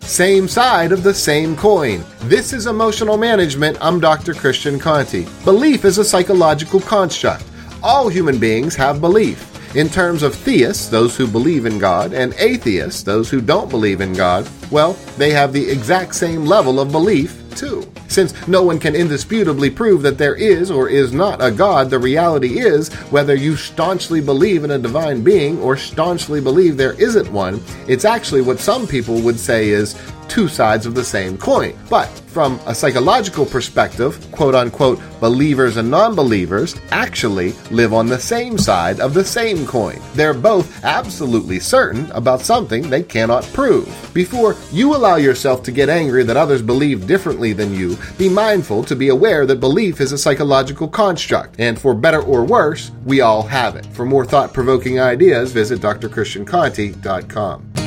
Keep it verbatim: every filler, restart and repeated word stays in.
Same side of the same coin. This is Emotional Management. I'm Doctor Christian Conte. Belief is a psychological construct. All human beings have belief. In terms of theists, those who believe in God, and atheists, those who don't believe in God, well, they have the exact same level of belief, too. Since no one can indisputably prove that there is or is not a God, the reality is, whether you staunchly believe in a divine being or staunchly believe there isn't one, it's actually what some people would say is two sides of the same coin. But from a psychological perspective, quote-unquote, believers and non-believers actually live on the same side of the same coin. They're both absolutely certain about something they cannot prove. Before you allow yourself to get angry that others believe differently than you, be mindful to be aware that belief is a psychological construct, and for better or worse, we all have it. For more thought-provoking ideas, visit d r christian conte dot com.